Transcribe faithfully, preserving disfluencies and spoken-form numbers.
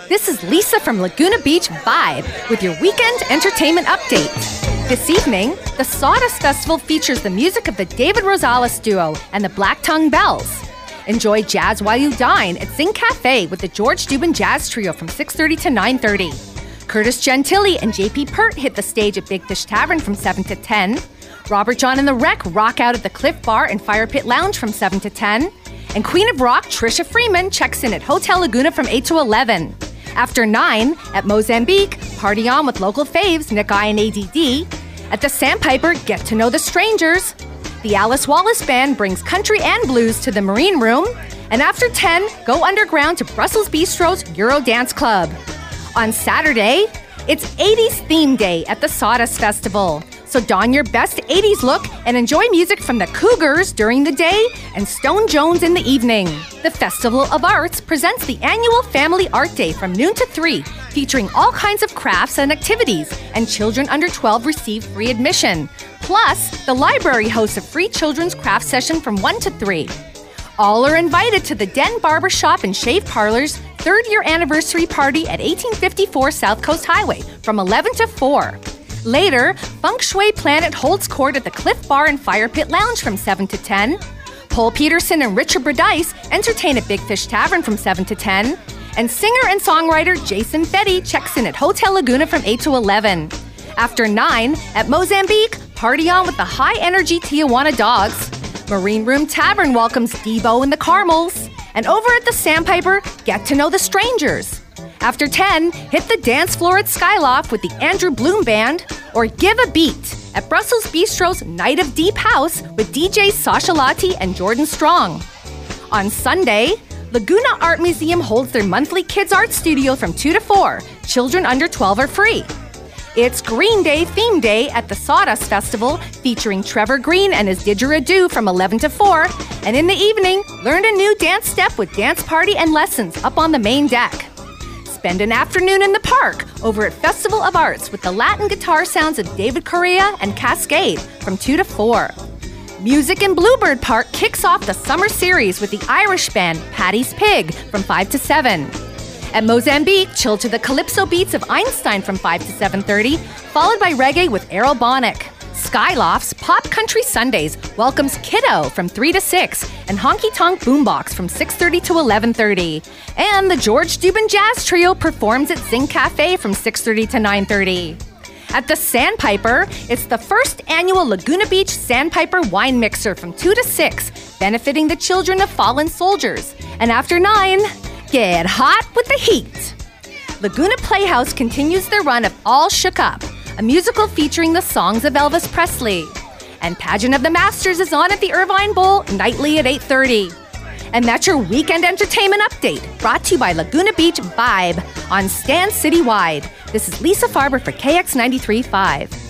This is Lisa from Laguna Beach Vibe with your weekend entertainment update. This evening, the Sawdust Festival features the music of the David Rosales Duo and the Black Tongue Bells. Enjoy jazz while you dine at Zing Cafe with the George Dubin Jazz Trio from six thirty to nine thirty. Curtis Gentili and J P Pert hit the stage at Big Fish Tavern from seven to ten. Robert John and the Wreck rock out at the Cliff Bar and Fire Pit Lounge from seven to ten. And Queen of Rock, Trisha Freeman, checks in at Hotel Laguna from eight to eleven. After nine, at Mozambique, party on with local faves Nick I and A D D. At the Sandpiper, get to know the strangers. The Alice Wallace Band brings country and blues to the Marine Room. And after ten, go underground to Brussels Bistro's Euro Dance Club. On Saturday, it's eighties Theme Day at the Sawdust Festival. So don your best eighties look and enjoy music from the Cougars during the day and Stone Jones in the evening. The Festival of Arts presents the annual Family Art Day from noon to three, featuring all kinds of crafts and activities, and children under twelve receive free admission. Plus, the library hosts a free children's craft session from one to three. All are invited to the Den Barber Shop and Shave Parlor's third year anniversary party at eighteen fifty-four South Coast Highway from eleven to four. Later, Feng Shui Planet holds court at the Cliff Bar and Fire Pit Lounge from seven to ten. Paul Peterson and Richard Bredice entertain at Big Fish Tavern from seven to ten. And singer and songwriter Jason Fetty checks in at Hotel Laguna from eight to eleven. After nine, at Mozambique, party on with the high-energy Tijuana Dogs. Marine Room Tavern welcomes Devo and the Caramels. And over at the Sandpiper, get to know the strangers. After ten, hit the dance floor at Skyloft with the Andrew Bloom Band, or give a beat at Brussels Bistro's Night of Deep House with D Js Sasha Lati and Jordan Strong. On Sunday, Laguna Art Museum holds their monthly Kids Art Studio from two to four. Children under twelve are free. It's Green Day Theme Day at the Sawdust Festival, featuring Trevor Green and his didgeridoo from eleven to four. And in the evening, learn a new dance step with dance party and lessons up on the main deck. Spend an afternoon in the park over at Festival of Arts with the Latin guitar sounds of David Correa and Cascade from two to four. Music in Bluebird Park kicks off the summer series with the Irish band Paddy's Pig from five to seven. At Mozambique, chill to the calypso beats of Einstein from five to seven thirty, followed by reggae with Errol Bonnick. Skyloft's Pop Country Sundays welcomes Kiddo from three to six and Honky Tonk Boombox from six thirty to eleven thirty. And the George Dubin Jazz Trio performs at Zing Cafe from six thirty to nine thirty. At the Sandpiper, it's the first annual Laguna Beach Sandpiper Wine Mixer from two to six, benefiting the children of fallen soldiers. And after nine, get hot with the heat. Laguna Playhouse continues their run of All Shook Up, a musical featuring the songs of Elvis Presley. And Pageant of the Masters is on at the Irvine Bowl nightly at eight thirty. And that's your weekend entertainment update, brought to you by Laguna Beach Vibe on Stan Citywide. This is Lisa Farber for K X ninety-three point five.